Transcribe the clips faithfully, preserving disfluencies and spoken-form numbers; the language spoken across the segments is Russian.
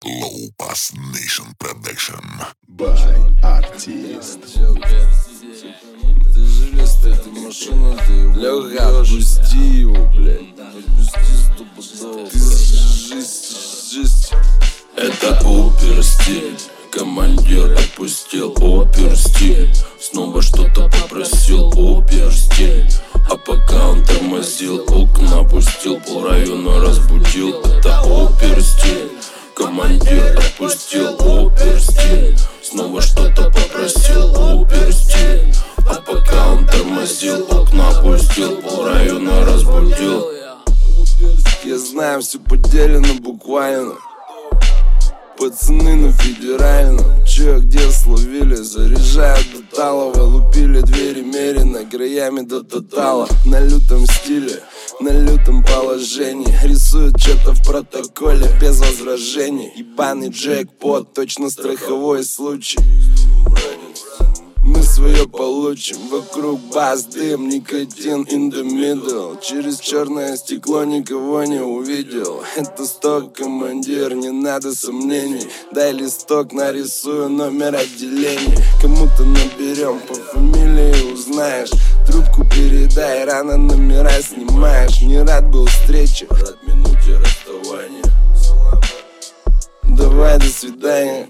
Low Bass Nation Production. By артист. Ты железная, ты машина, ты его Лёха, отпусти его, блядь. Отпусти стопудово. Ты жесть, жесть. Это опер-стиль. Командир отпустил опер-стиль. Снова что-то попросил опер-стиль. А пока он тормозил, окна опустил, полрайона разбудил. Это опер-стиль. Командир отпустил опер-стиль. Снова что-то попросил опер-стиль. А пока он тормозил, окна опустил, полрайона разбудил. Я знаю, все поделено буквально. Пацаны на федеральном, чё, где словили? Заряжают до талого, лупили двери мерено, краями до тотала. На лютом стиле, на лютом положении, рисуют что-то в протоколе без возражений. Ебаный джекпот, точно страховой случай. Мы свое получим, вокруг бас, дым, никотин in the middle. Через черное стекло никого не увидел. Это сток, командир, не надо сомнений. Дай листок, нарисую номер отделения. Кому-то наберем, по фамилии узнаешь. Трубку передай, рано номера снимаешь. Не рад был встрече, рад минуте расставания. Давай, до свидания.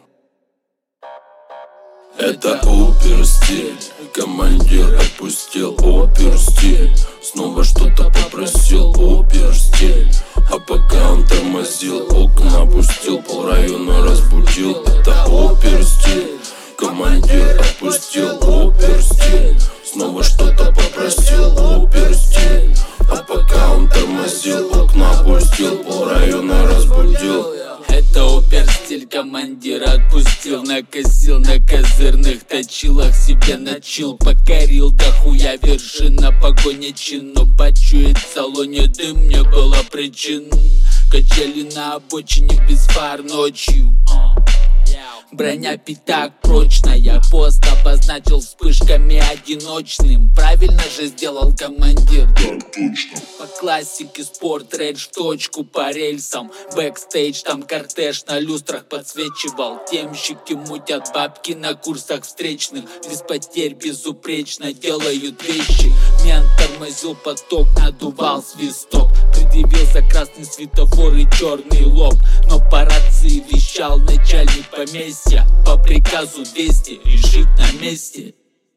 Это опер-стиль. Командир отпустил опер-стиль. Снова что-то попросил опер-стиль. А пока он тормозил, окна опустил, полрайона разбудил. Это опер-стиль. Командир отпустил опер-стиль. Снова что-то попросил опер-стиль. А пока он тормозил, окна опустил, полрайона разбудил. Это опер-стиль, командир отпустил. Накосил на козырных точилах, себе начил. Покорил до хуя вершина, погоня чин. Но почуять в салоне дым не было причин. Качели на обочине без фар ночью. Броня пятак прочная, пост обозначил вспышками одиночным. Правильно же сделал командир. Так точно. По классике спорт, рейдж в точку по рельсам. Бэкстейдж, там кортеж на люстрах подсвечивал. Темщики мутят бабки на курсах встречных. Без потерь безупречно делают вещи. Мент тормозил поток, надувал свисток. Предъявил за красный светофор и черный лоб. Но по рации вещал начальник поместья. По приказу двести решить на месте.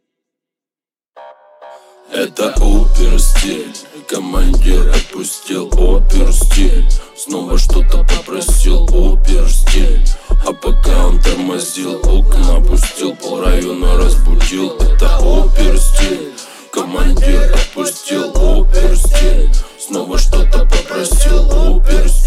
Это опер-стиль. Командир отпустил опер-стиль. Снова что-то попросил опер-стиль. А пока он тормозил, окна опустил, полрайона разбудил. Это опер-стиль. Командир отпустил опер-стиль. Снова что-то попросил опер-стиль.